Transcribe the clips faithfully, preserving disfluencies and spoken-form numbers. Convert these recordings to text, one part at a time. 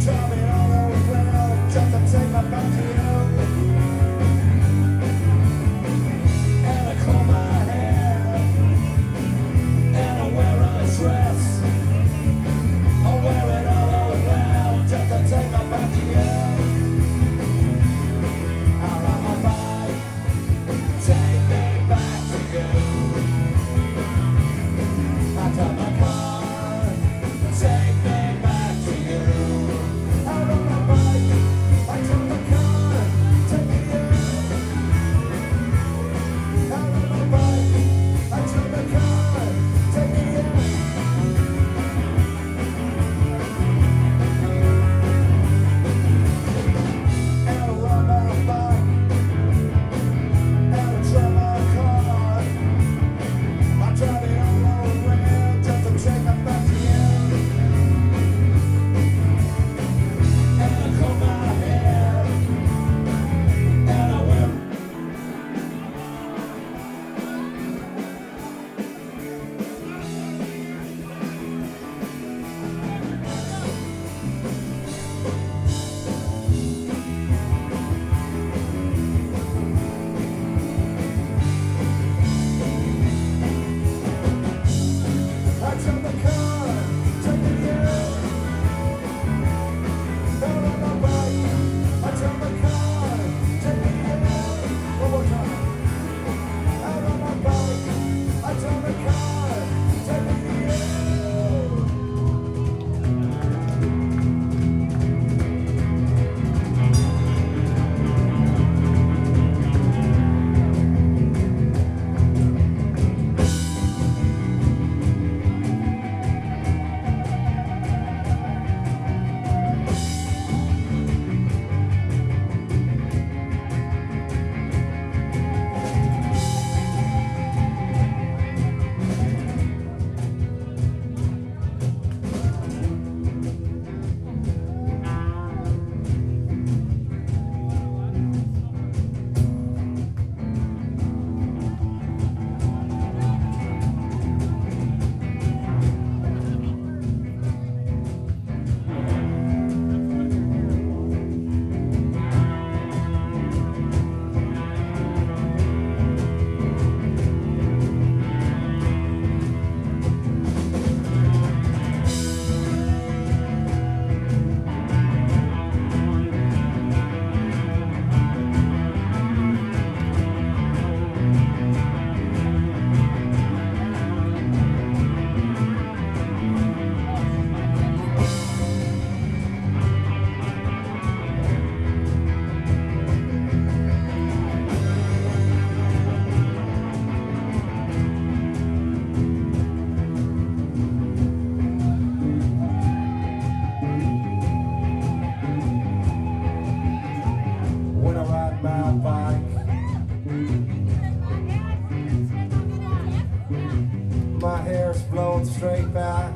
straight back.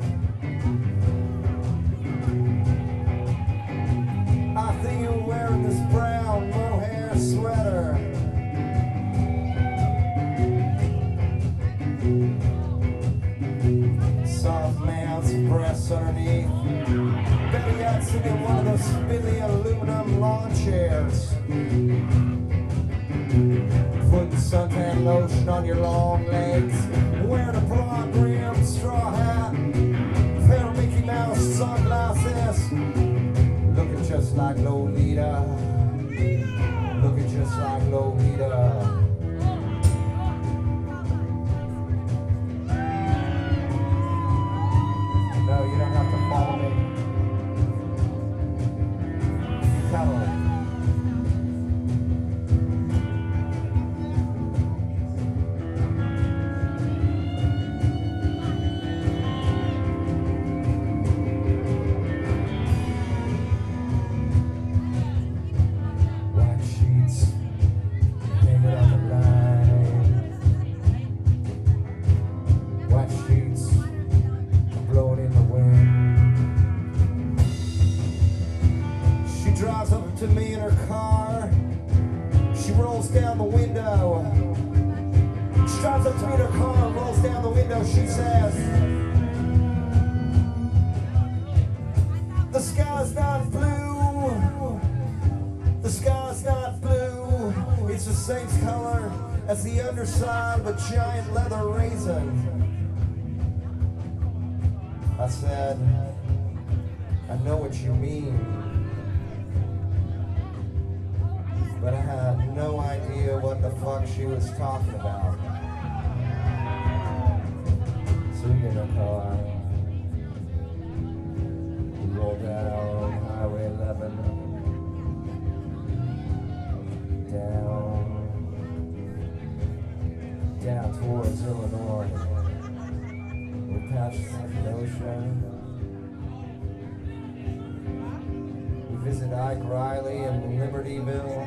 I think you're wearing this brown mohair sweater. Soft mouths and breasts underneath. Betty yet sitting in one of those spilly aluminum lawn chairs. Putting suntan lotion on your long legs. Wearing a broad brimmed straw hat. Pair of Mickey Mouse sunglasses. Looking just like Lolita. Looking just like Lolita. No, you don't have to follow me. Come on. Drives up to me in her car. She rolls down the window. She drives up to me in her car, rolls down the window. She says, "The The sky's not blue. The sky's not blue. It's the same color as the underside of a giant leather raisin. I said, I know what you mean, but I had no idea what the fuck she was talking about. So we get in a car, we roll down Highway eleven, down, down towards Illinois. We passed Kenosha. We visit Ike Riley in Libertyville.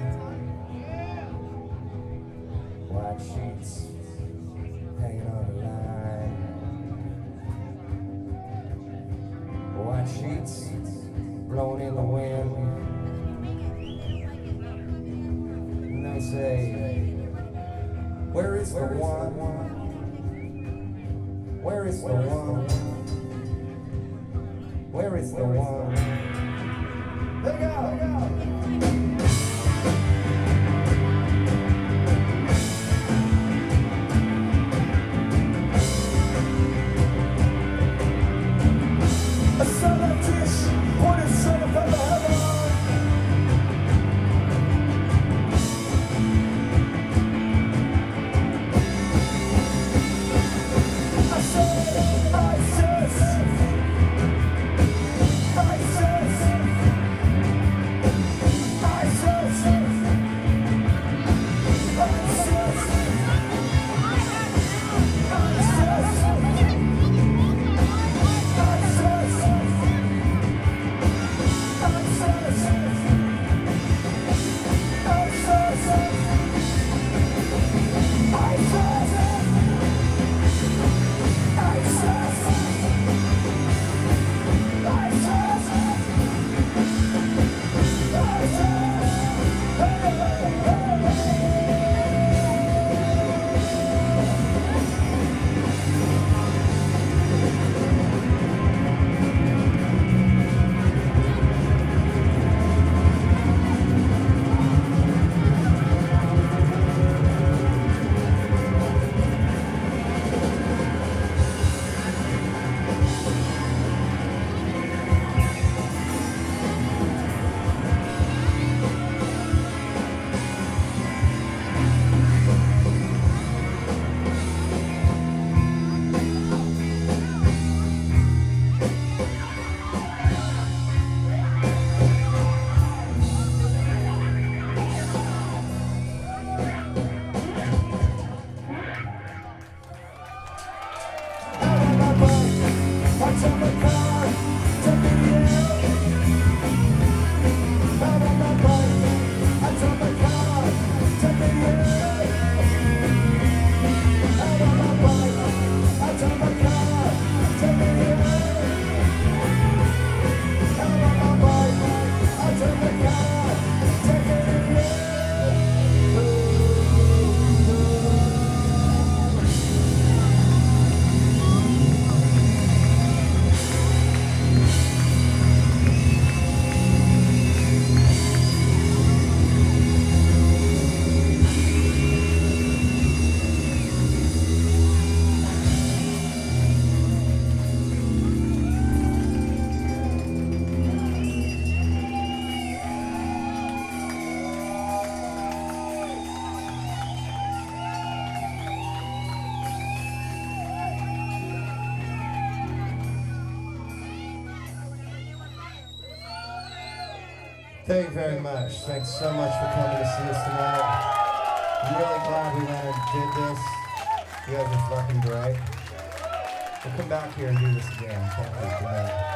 White sheets hanging on the line. White sheets blowing in the wind. And they say, where is the one? Where is the one? Where is the one? Let go! Let go! A southern dish, pointed son of a heaven. I said, ISIS, ISIS, Thank you very much. Thanks so much for coming to see us tonight. I'm really glad we went and did this. You guys are fucking great. We'll come back here and do this again. Thank you. Good night.